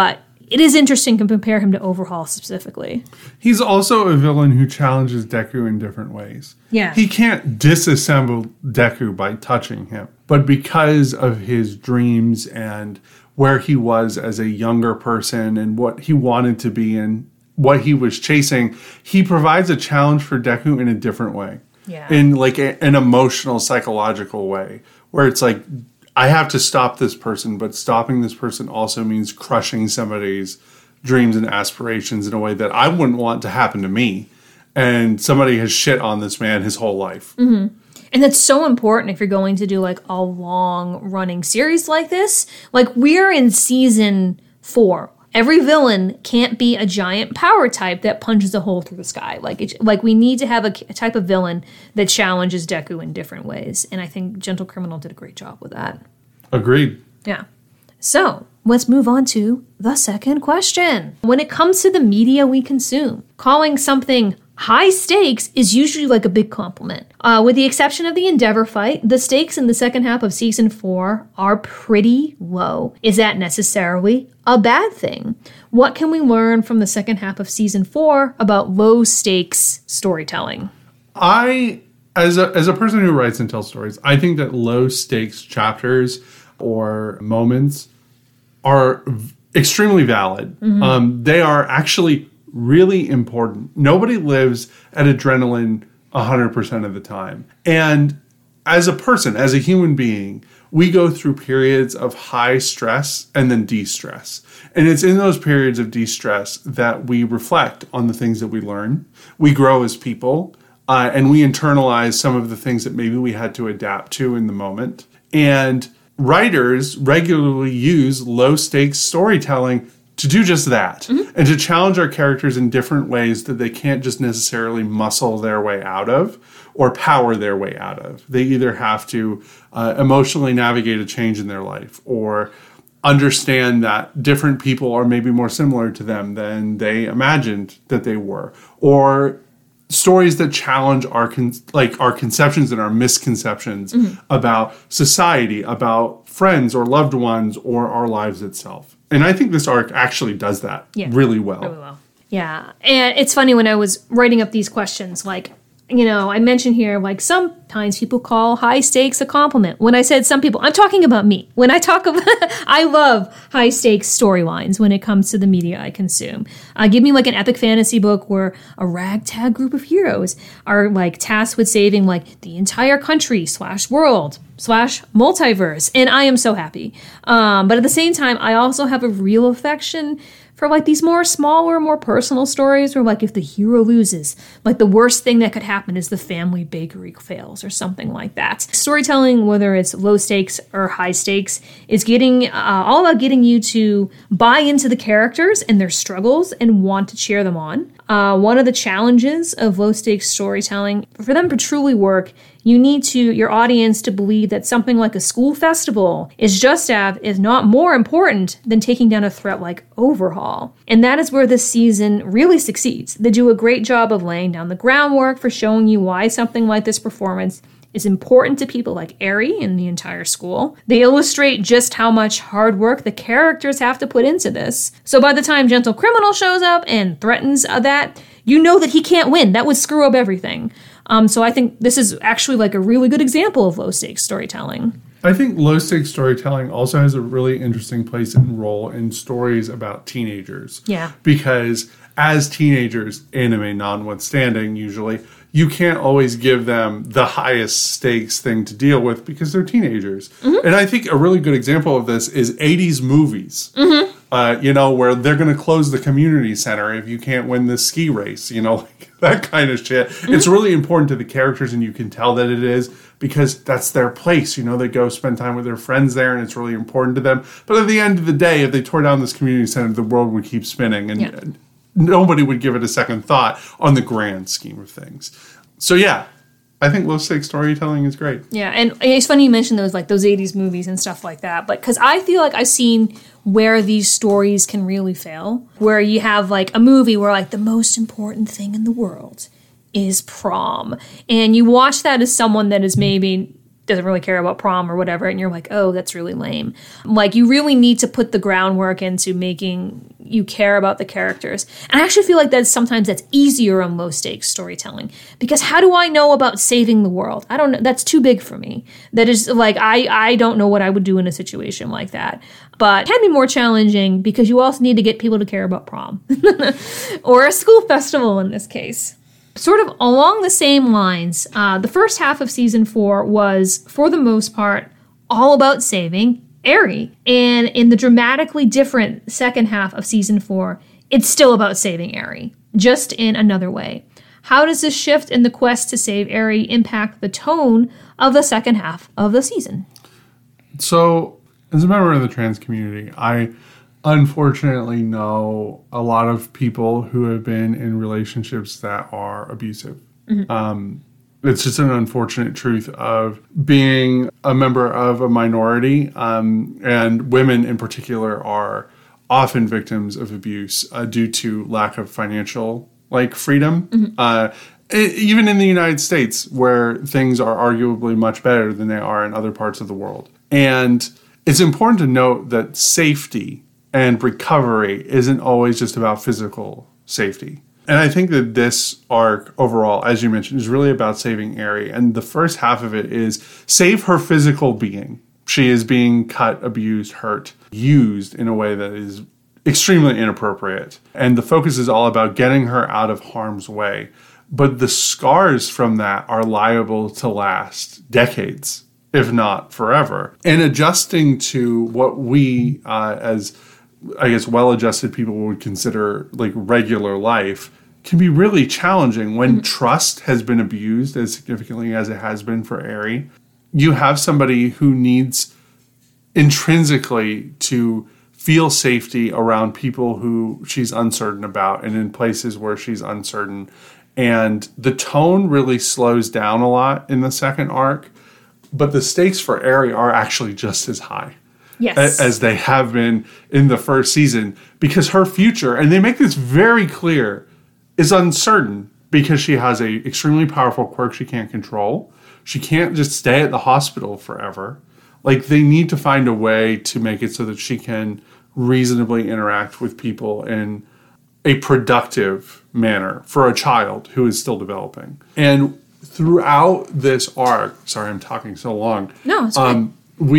it is interesting to compare him to Overhaul specifically. He's also a villain who challenges Deku in different ways. Yeah. He can't disassemble Deku by touching him. But because of his dreams and where he was as a younger person and what he wanted to be and what he was chasing, he provides a challenge for Deku in a different way. Yeah. In like an emotional, psychological way, where it's like, I have to stop this person, but stopping this person also means crushing somebody's dreams and aspirations in a way that I wouldn't want to happen to me. And somebody has shit on this man his whole life. Mm-hmm. And that's so important if you're going to do like a long running series like this. Like we're in season 4. Every villain can't be a giant power type that punches a hole through the sky. Like we need to have a type of villain that challenges Deku in different ways. And I think Gentle Criminal did a great job with that. Agreed. Yeah. So let's move on to the second question. When it comes to the media we consume, calling something high stakes is usually like a big compliment. With the exception of the Endeavor fight, the stakes in the second half of season 4 are pretty low. Is that necessarily a bad thing? What can we learn from the second half of season 4 about low stakes storytelling? As a person who writes and tells stories, I think that low stakes chapters or moments are extremely valid. Mm-hmm. They are actually really important. Nobody lives at adrenaline 100% of the time. And as a person, as a human being, we go through periods of high stress and then de-stress. And it's in those periods of de-stress that we reflect on the things that we learn. We grow as people, and we internalize some of the things that maybe we had to adapt to in the moment. And writers regularly use low-stakes storytelling to do just that, mm-hmm. and to challenge our characters in different ways that they can't just necessarily muscle their way out of or power their way out of. They either have to emotionally navigate a change in their life or understand that different people are maybe more similar to them than they imagined that they were, or stories that challenge our conceptions and our misconceptions mm-hmm. about society, about friends or loved ones, or our lives itself. And I think this arc actually does that really well. Really well. Yeah. And it's funny when I was writing up these questions, like, you know, I mentioned here, like, sometimes people call high stakes a compliment. When I said some people, I'm talking about me. When I talk about, I love high stakes storylines when it comes to the media I consume. Give me like an epic fantasy book where a ragtag group of heroes are like tasked with saving like the entire country / world / multiverse. And I am so happy. But at the same time, I also have a real affection for like these more smaller, more personal stories where like if the hero loses, like the worst thing that could happen is the family bakery fails or something like that. Storytelling, whether it's low stakes or high stakes, is getting all about getting you to buy into the characters and their struggles and want to cheer them on. One of the challenges of low stakes storytelling, for them to truly work, you need your audience to believe that something like a school festival is just as, if not more important than taking down a threat like Overhaul. And that is where this season really succeeds. They do a great job of laying down the groundwork for showing you why something like this performance is important to people like Eri and the entire school. They illustrate just how much hard work the characters have to put into this. So by the time Gentle Criminal shows up and threatens that, you know that he can't win. That would screw up everything. So I think this is actually like a really good example of low-stakes storytelling. I think low-stakes storytelling also has a really interesting place and role in stories about teenagers. Yeah. Because as teenagers, anime notwithstanding usually, you can't always give them the highest stakes thing to deal with because they're teenagers. Mm-hmm. And I think a really good example of this is 80s movies. Mm-hmm. Where they're going to close the community center if you can't win this ski race, like that kind of shit. Mm-hmm. It's really important to the characters, and you can tell that it is because that's their place. They go spend time with their friends there, and it's really important to them. But at the end of the day, if they tore down this community center, the world would keep spinning, and nobody would give it a second thought on the grand scheme of things. So yeah, I think low-stakes storytelling is great. Yeah, and it's funny you mentioned those 80s movies and stuff like that, but because I feel like I've seen where these stories can really fail, where you have like a movie where like the most important thing in the world is prom, and you watch that as someone that is maybe doesn't really care about prom or whatever, and you're like, oh, that's really lame. Like, you really need to put the groundwork into making you care about the characters. And I actually feel like that's easier on low stakes storytelling, because how do I know about saving the world? I don't know. That's too big for me. That is like, I don't know what I would do in a situation like that. But it can be more challenging because you also need to get people to care about prom or a school festival in this case. Sort of along the same lines, the first half of season 4 was, for the most part, all about saving Aerie. And in the dramatically different second half of season 4, it's still about saving Aerie, just in another way. How does this shift in the quest to save Aerie impact the tone of the second half of the season? So, as a member of the trans community, I unfortunately know a lot of people who have been in relationships that are abusive. It's just an unfortunate truth of being a member of a minority, and women in particular are often victims of abuse due to lack of financial freedom. Even in the United States, where things are arguably much better than they are in other parts of the world. And it's important to note that safety and recovery isn't always just about physical safety. And I think that this arc overall, as you mentioned, is really about saving Aerie. And the first half of it is save her physical being. She is being cut, abused, hurt, used in a way that is extremely inappropriate. And the focus is all about getting her out of harm's way. But the scars from that are liable to last decades, if not forever. And adjusting to what we, as I guess well-adjusted people would consider regular life, can be really challenging when trust has been abused as significantly as it has been for Aerie. You have somebody who needs intrinsically to feel safety around people who she's uncertain about and in places where she's uncertain. And the tone really slows down a lot in the second arc, but the stakes for Aerie are actually just as high. Yes. As they have been in the first season, because her future, and they make this very clear, is uncertain because she has a extremely powerful quirk she can't control. She can't just stay at the hospital forever. They need to find a way to make it so that she can reasonably interact with people in a productive manner for a child who is still developing. And throughout this arc, sorry, I'm talking so long. No, it's great.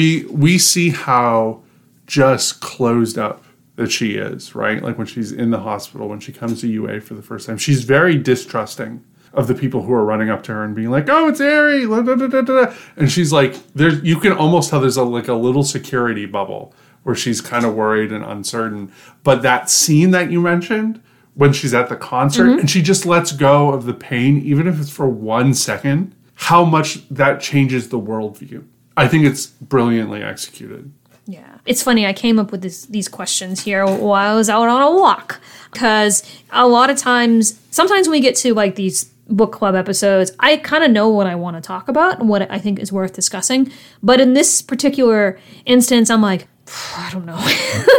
We see how just closed up that she is, right? When she's in the hospital, when she comes to UA for the first time, she's very distrusting of the people who are running up to her and being like, oh, it's Aerie, da, da, da, da. And she's you can almost tell there's a little security bubble where she's kind of worried and uncertain. But that scene that you mentioned, when she's at the concert and she just lets go of the pain, even if it's for 1 second, how much that changes the worldview. I think it's brilliantly executed. Yeah. It's funny, I came up with these questions here while I was out on a walk, because a lot of times, sometimes when we get to these book club episodes, I kind of know what I want to talk about and what I think is worth discussing. But in this particular instance, I'm like, I don't know.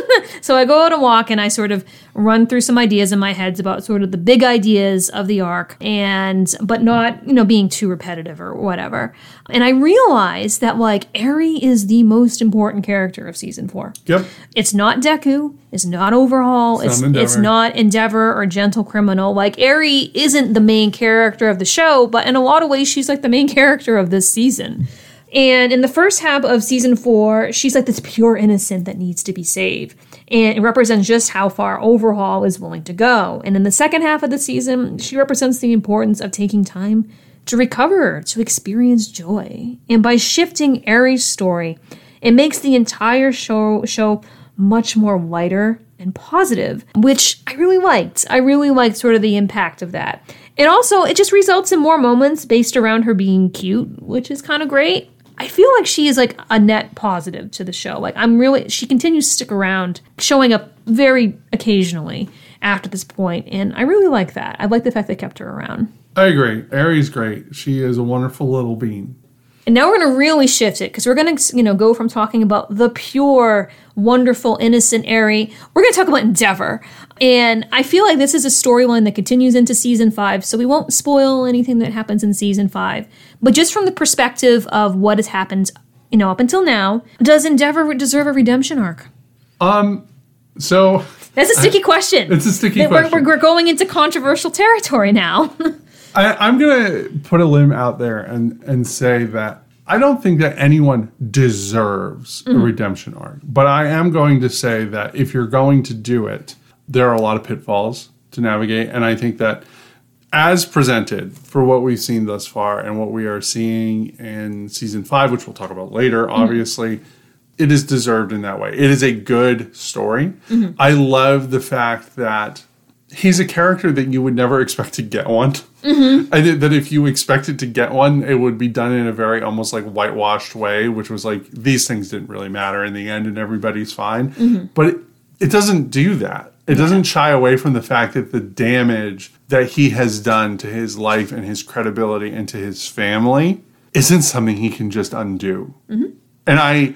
So I go out and walk and I sort of run through some ideas in my head about sort of the big ideas of the arc, but not, being too repetitive or whatever. And I realized that Aerie is the most important character of season 4. Yep. It's not Deku. It's not Overhaul. It's not Endeavor or Gentle Criminal. Aerie isn't the main character of the show, but in a lot of ways she's the main character of this season. And in the first half of season 4, she's this pure innocent that needs to be saved. And it represents just how far Overhaul is willing to go. And in the second half of the season, she represents the importance of taking time to recover, to experience joy. And by shifting Aerie's story, it makes the entire show much more lighter and positive, which I really liked. I really liked sort of the impact of that. And also, it just results in more moments based around her being cute, which is kind of great. I feel like she is a net positive to the show. She continues to stick around, showing up very occasionally after this point, and I really like that. I like the fact they kept her around. I agree. Aerie's great. She is a wonderful little bean. And now we're going to really shift it because we're going to, go from talking about the pure, wonderful, innocent Aerie. We're going to talk about Endeavor. And I feel like this is a storyline that continues into season 5, so we won't spoil anything that happens in season 5. But just from the perspective of what has happened, up until now, does Endeavor deserve a redemption arc? So that's a sticky question. It's a sticky question. We're going into controversial territory now. I'm going to put a limb out there and say that I don't think that anyone deserves a redemption arc. But I am going to say that if you're going to do it, there are a lot of pitfalls to navigate. And I think that as presented for what we've seen thus far and what we are seeing in season 5, which we'll talk about later, obviously, it is deserved in that way. It is a good story. I love the fact that he's a character that you would never expect to get one. I think that if you expected to get one, it would be done in a very almost like whitewashed way, which was like, these things didn't really matter in the end and everybody's fine. But it doesn't do that. It doesn't shy away from the fact that the damage that he has done to his life and his credibility and to his family isn't something he can just undo. And I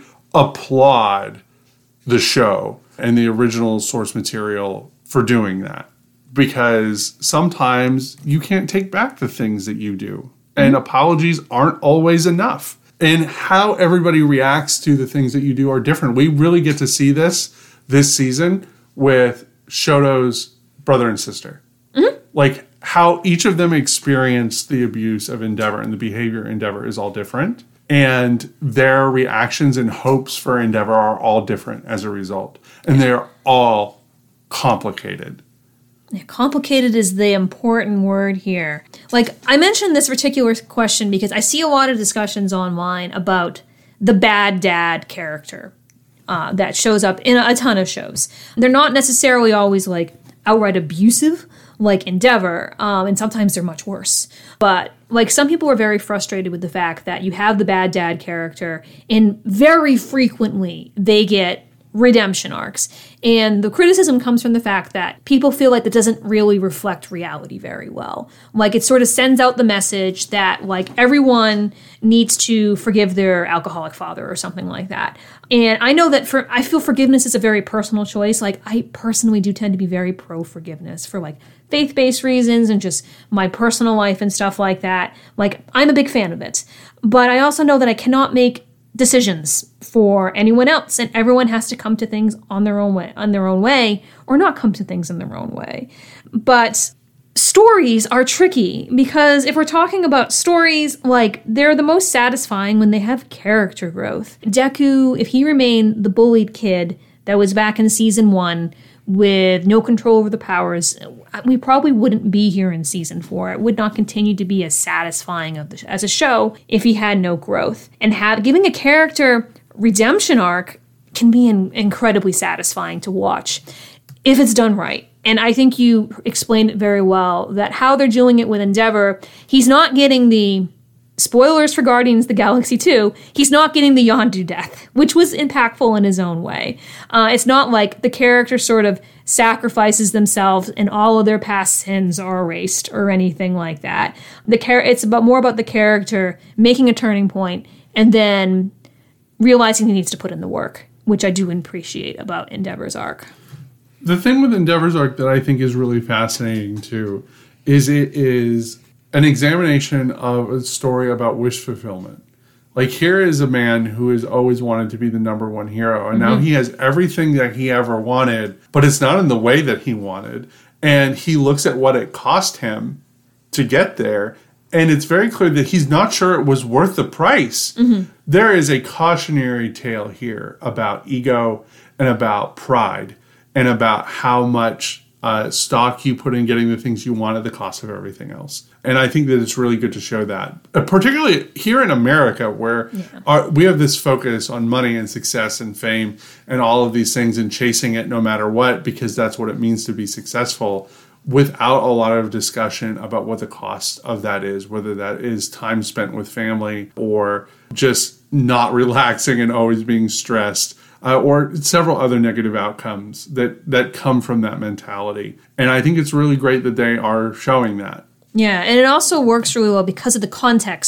applaud the show and the original source material for doing that, because sometimes you can't take back the things that you do, and apologies aren't always enough, and how everybody reacts to the things that you do are different. We really get to see this season with Shoto's brother and sister, like how each of them experienced the abuse of Endeavor, and the behavior of Endeavor is all different. And their reactions and hopes for Endeavor are all different as a result. And they're all complicated. Yeah, complicated is the important word here. Like, I mentioned this particular question because I see a lot of discussions online about the bad dad character that shows up in a ton of shows. They're not necessarily always, like, outright abusive, like Endeavor, and sometimes they're much worse. But like, some people are very frustrated with the fact that you have the bad dad character, and very frequently they get redemption arcs. And the criticism comes from the fact that people feel like that doesn't really reflect reality very well. Like, it sort of sends out the message that, like, everyone needs to forgive their alcoholic father or something like that. And I know that I feel forgiveness is a very personal choice. Like, I personally do tend to be very pro-forgiveness for, like, faith-based reasons and just my personal life and stuff like that. Like, I'm a big fan of it. But I also know that I cannot make decisions for anyone else, and everyone has to come to things on their own way, or not come to things in their own way. But stories are tricky, because if we're talking about stories, like, they're the most satisfying when they have character growth. Deku, if he remained the bullied kid that was back in season 1 with no control over the powers, we probably wouldn't be here in season 4. It would not continue to be as satisfying as a show if he had no growth. And giving a character redemption arc can be incredibly satisfying to watch if it's done right. And I think you explained it very well, that how they're doing it with Endeavor, he's not getting the spoilers for Guardians of the Galaxy 2, he's not getting the Yondu death, which was impactful in his own way. It's not like the character sort of sacrifices themselves and all of their past sins are erased or anything like that. It's more about the character making a turning point and then realizing he needs to put in the work, which I do appreciate about Endeavor's arc. The thing with Endeavor's arc that I think is really fascinating too is it is an examination of a story about wish fulfillment. Like, here is a man who has always wanted to be the number one hero, and now he has everything that he ever wanted, but it's not in the way that he wanted. And he looks at what it cost him to get there, and it's very clear that he's not sure it was worth the price. There is a cautionary tale here about ego and about pride and about how much stock you put in getting the things you want at the cost of everything else. And I think that it's really good to show that, particularly here in America, where we have this focus on money and success and fame and all of these things and chasing it no matter what, because that's what it means to be successful, without a lot of discussion about what the cost of that is, whether that is time spent with family or just not relaxing and always being stressed. Or several other negative outcomes that come from that mentality. And I think it's really great that they are showing that. Yeah, and it also works really well because of the context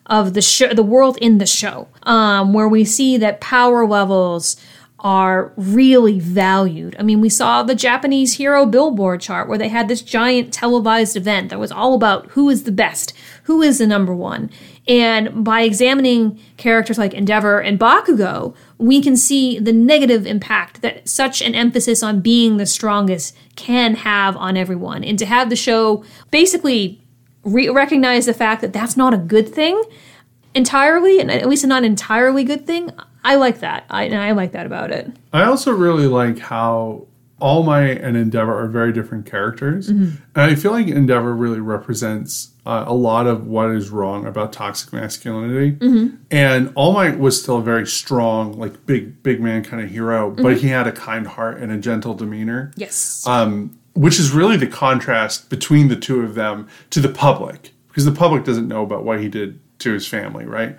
of the show, the world in the show, where we see that power levels are really valued. I mean, we saw the Japanese hero billboard chart where they had this giant televised event that was all about who is the best, who is the number one. And by examining characters like Endeavor and Bakugo, we can see the negative impact that such an emphasis on being the strongest can have on everyone. And to have the show basically recognize the fact that that's not a good thing entirely, and at least a not entirely good thing, I like that. I like that about it. I also really like how All Might and Endeavor are very different characters. And I feel like Endeavor really represents a lot of what is wrong about toxic masculinity. And All Might was still a very strong, like big man kind of hero, but he had a kind heart and a gentle demeanor. Yes. Which is really the contrast between the two of them to the public, because the public doesn't know about what he did to his family, right?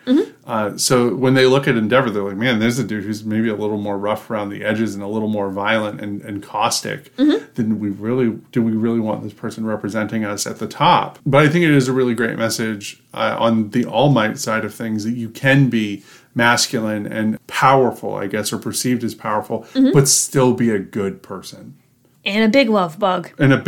So when they look at Endeavor, they're like, man, there's a dude who's maybe a little more rough around the edges and a little more violent and caustic than we really want this person representing us at the top. But I think it is a really great message on the All Might side of things, that you can be masculine and powerful, I guess, or perceived as powerful, but still be a good person. And a big love bug.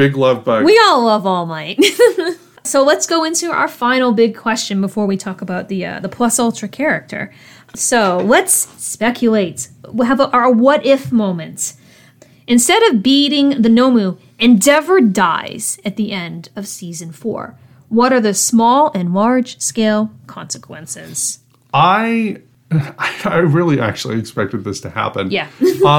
We all love All Might. So let's go into our final big question before we talk about the Plus Ultra character. So let's speculate. We'll have our what if moment. Instead of beating the Nomu, Endeavor dies at the end of season 4. What are the small and large scale consequences? I really actually expected this to happen. Yeah.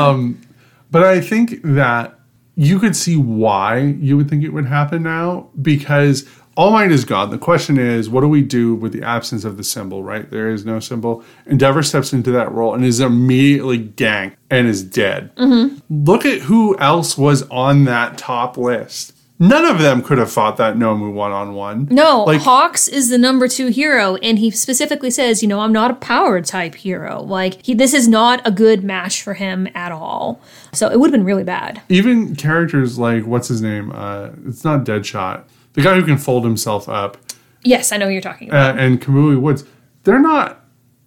But I think that you could see why you would think it would happen now, because All Might is gone. The question is, what do we do with the absence of the symbol, right? There is no symbol. Endeavor steps into that role and is immediately ganked and is dead. Look at who else was on that top list. None of them could have fought that Nomu one-on-one. No, Hawks is the number 2 hero, and he specifically says, I'm not a power type hero. This is not a good match for him at all. So it would have been really bad. Even characters like, what's his name? It's not Deadshot. The guy who can fold himself up. Yes, I know who you're talking about. And Kamui Woods. They're not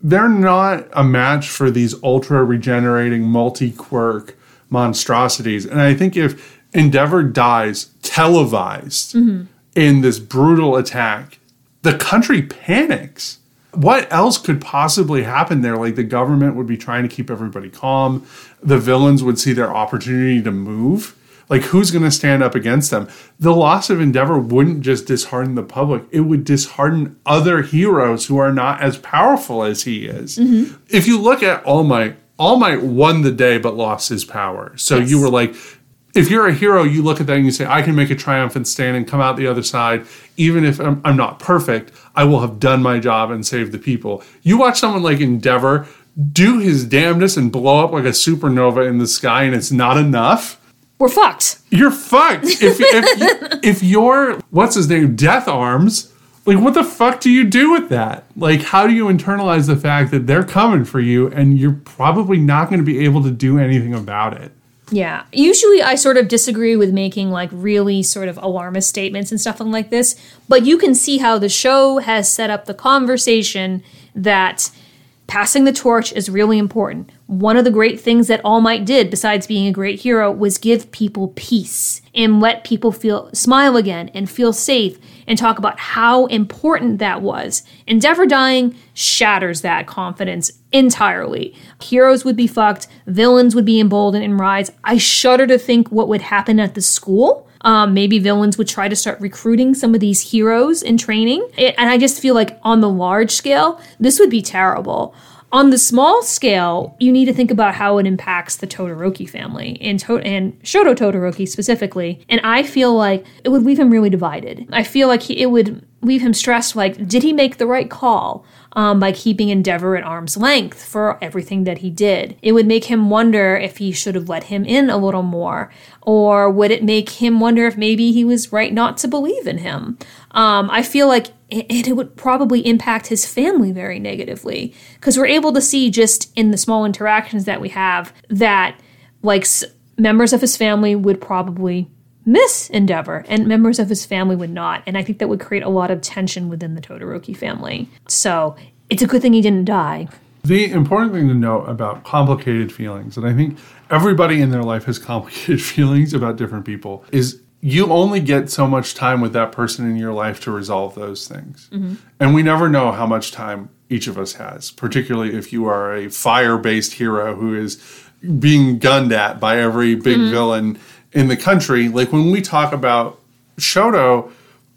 a match for these ultra regenerating multi-quirk monstrosities. And I think if Endeavor dies televised in this brutal attack, the country panics. What else could possibly happen there? Like, the government would be trying to keep everybody calm. The villains would see their opportunity to move. Like, who's going to stand up against them? The loss of Endeavor wouldn't just dishearten the public. It would dishearten other heroes who are not as powerful as he is. If you look at All Might won the day but lost his power. So you were like, if you're a hero, you look at that and you say, I can make a triumphant stand and come out the other side. Even if I'm not perfect, I will have done my job and saved the people. You watch someone like Endeavor do his damnedest and blow up like a supernova in the sky, and it's not enough. We're fucked. You're fucked. If you're, what's his name, Death Arms, like, what the fuck do you do with that? Like, how do you internalize the fact that they're coming for you and you're probably not going to be able to do anything about it? Yeah. Usually I sort of disagree with making really sort of alarmist statements and stuff like this, but you can see how the show has set up the conversation that passing the torch is really important. One of the great things that All Might did, besides being a great hero, was give people peace and let people smile again and feel safe and talk about how important that was. Endeavor dying shatters that confidence entirely. Heroes would be fucked. Villains would be emboldened and rise. I shudder to think what would happen at the school. Maybe villains would try to start recruiting some of these heroes in training. And I just feel like on the large scale, this would be terrible. On the small scale, you need to think about how it impacts the Todoroki family and Shoto Todoroki specifically. And I feel like it would leave him really divided. I feel like it would leave him stressed, like, did he make the right call by keeping Endeavor at arm's length for everything that he did? It would make him wonder if he should have let him in a little more. Or would it make him wonder if maybe he was right not to believe in him? I feel like it would probably impact his family very negatively, because we're able to see just in the small interactions that we have that, like, members of his family would probably miss Endeavor, and members of his family would not. And I think that would create a lot of tension within the Todoroki family. So it's a good thing he didn't die. The important thing to note about complicated feelings, and I think everybody in their life has complicated feelings about different people, is you only get so much time with that person in your life to resolve those things. Mm-hmm. And we never know how much time each of us has, particularly if you are a fire-based hero who is being gunned at by every big villain in the country. Like when we talk about Shoto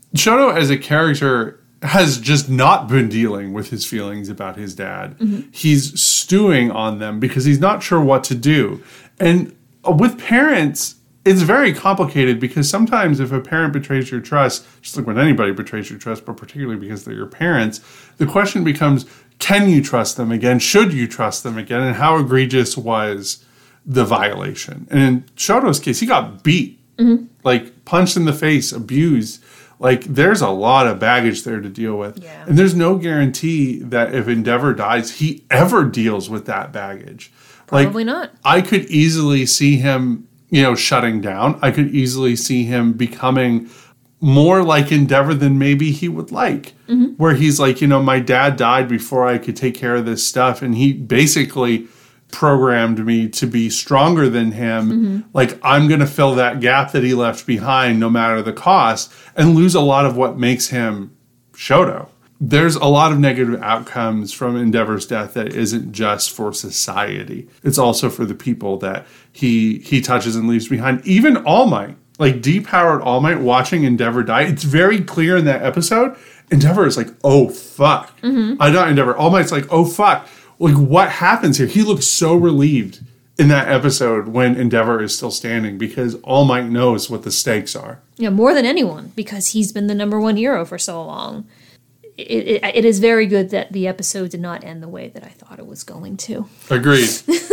as a character has just not been dealing with his feelings about his dad. Mm-hmm. He's stewing on them because he's not sure what to do. And with parents, it's very complicated because sometimes if a parent betrays your trust, just like when anybody betrays your trust, but particularly because they're your parents, the question becomes, can you trust them again? Should you trust them again? And how egregious was the violation? And in Shoto's case, he got beat, like punched in the face, abused. Like, there's a lot of baggage there to deal with. Yeah. And there's no guarantee that if Endeavor dies, he ever deals with that baggage. Probably not. I could easily see him, shutting down. I could easily see him becoming more like Endeavor than maybe he would like. Mm-hmm. Where he's like, my dad died before I could take care of this stuff. And he basically programmed me to be stronger than him. Mm-hmm. Like, I'm going to fill that gap that he left behind no matter the cost, and lose a lot of what makes him Shoto. There's a lot of negative outcomes from Endeavor's death that isn't just for society. It's also for the people that he touches and leaves behind. Even All Might, like depowered All Might, watching Endeavor die, it's very clear in that episode. Endeavor is like, oh, fuck. Mm-hmm. Not Endeavor. All Might's like, oh, fuck. Like, what happens here? He looks so relieved in that episode when Endeavor is still standing because All Might knows what the stakes are. Yeah, more than anyone, because he's been the number one hero for so long. It is very good that the episode did not end the way that I thought it was going to. Agreed.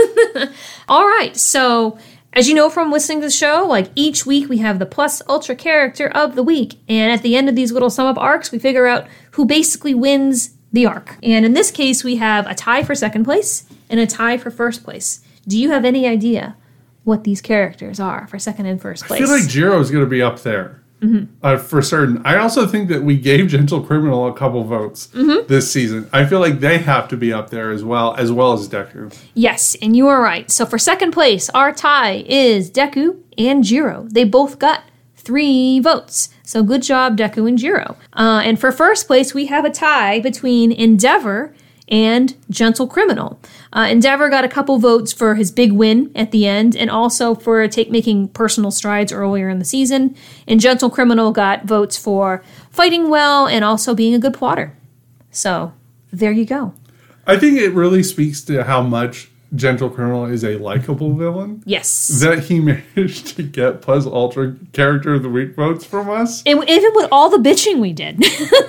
All right, so as you know from listening to the show, like each week we have the Plus Ultra Character of the Week. And at the end of these little sum-up arcs, we figure out who basically wins the arc. And in this case, we have a tie for second place and a tie for first place. Do you have any idea what these characters are for second and first place? I feel like Jiro's going to be up there. Mm-hmm. For certain. I also think that we gave Gentle Criminal a couple votes this season. I feel like they have to be up there as well as Deku. Yes, and you are right. So for second place, our tie is Deku and Jiro. They both got 3 votes. So good job, Deku and Jiro. And for first place, we have a tie between Endeavor and Gentle Criminal. Endeavor got a couple votes for his big win at the end, and also for making personal strides earlier in the season. And Gentle Criminal got votes for fighting well and also being a good plotter. So there you go. I think it really speaks to how much Gentle Criminal is a likable villain. Yes. That he managed to get Plus Ultra Character of the Week votes from us. And even with all the bitching we did.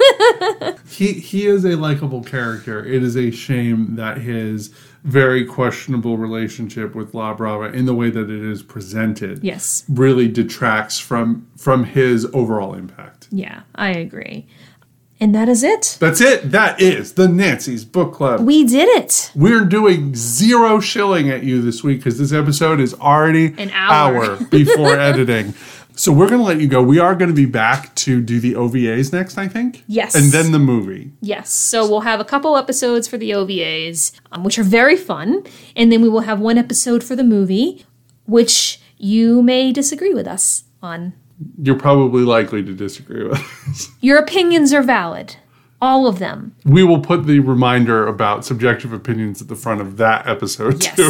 He is a likable character. It is a shame that his very questionable relationship with La Brava, in the way that it is presented, really detracts from his overall impact. Yeah, I agree. And that is it. That's it. That is the Nancy's Book Club. We did it. We're doing 0 shilling at you this week because this episode is already an hour before editing. So we're going to let you go. We are going to be back to do the OVAs next, I think. Yes. And then the movie. Yes. So we'll have a couple episodes for the OVAs, which are very fun. And then we will have one episode for the movie, which you may disagree with us on. You're probably likely to disagree with us. Your opinions are valid. All of them. We will put the reminder about subjective opinions at the front of that episode, too.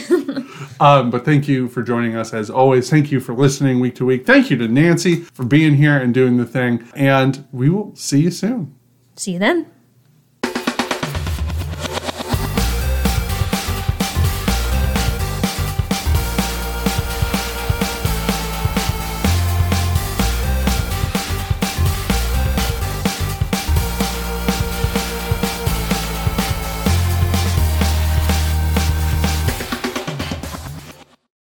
But thank you for joining us, as always. Thank you for listening week to week. Thank you to Nancy for being here and doing the thing. And we will see you soon. See you then.